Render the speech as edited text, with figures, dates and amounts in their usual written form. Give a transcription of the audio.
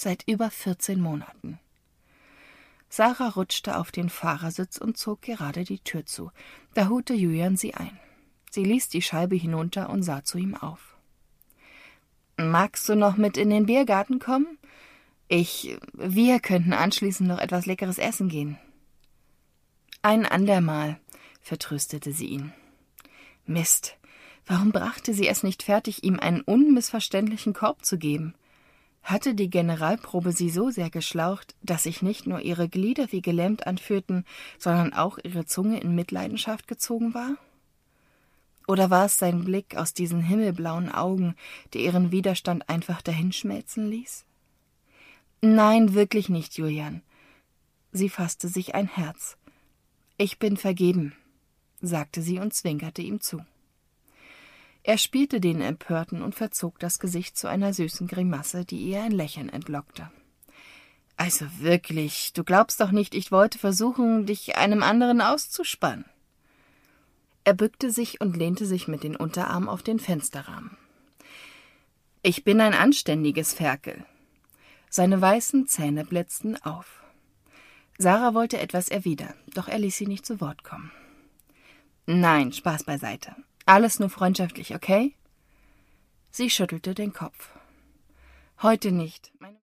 Seit über 14 Monaten. Sarah rutschte auf den Fahrersitz und zog gerade die Tür zu. Da holte Julian sie ein. Sie ließ die Scheibe hinunter und sah zu ihm auf. »Magst du noch mit in den Biergarten kommen? Wir könnten anschließend noch etwas Leckeres essen gehen.« »Ein andermal«, vertröstete sie ihn. Mist, warum brachte sie es nicht fertig, ihm einen unmissverständlichen Korb zu geben? Hatte die Generalprobe sie so sehr geschlaucht, dass sich nicht nur ihre Glieder wie gelähmt anfühlten, sondern auch ihre Zunge in Mitleidenschaft gezogen war? Oder war es sein Blick aus diesen himmelblauen Augen, der ihren Widerstand einfach dahinschmelzen ließ? »Nein, wirklich nicht, Julian.« Sie fasste sich ein Herz. »Ich bin vergeben«, sagte sie und zwinkerte ihm zu. Er spielte den Empörten und verzog das Gesicht zu einer süßen Grimasse, die ihr ein Lächeln entlockte. »Also wirklich, du glaubst doch nicht, ich wollte versuchen, dich einem anderen auszuspannen?« Er bückte sich und lehnte sich mit den Unterarmen auf den Fensterrahmen. »Ich bin ein anständiges Ferkel.« Seine weißen Zähne blitzten auf. Sarah wollte etwas erwidern, doch er ließ sie nicht zu Wort kommen. »Nein, Spaß beiseite. Alles nur freundschaftlich, okay?« Sie schüttelte den Kopf. »Heute nicht.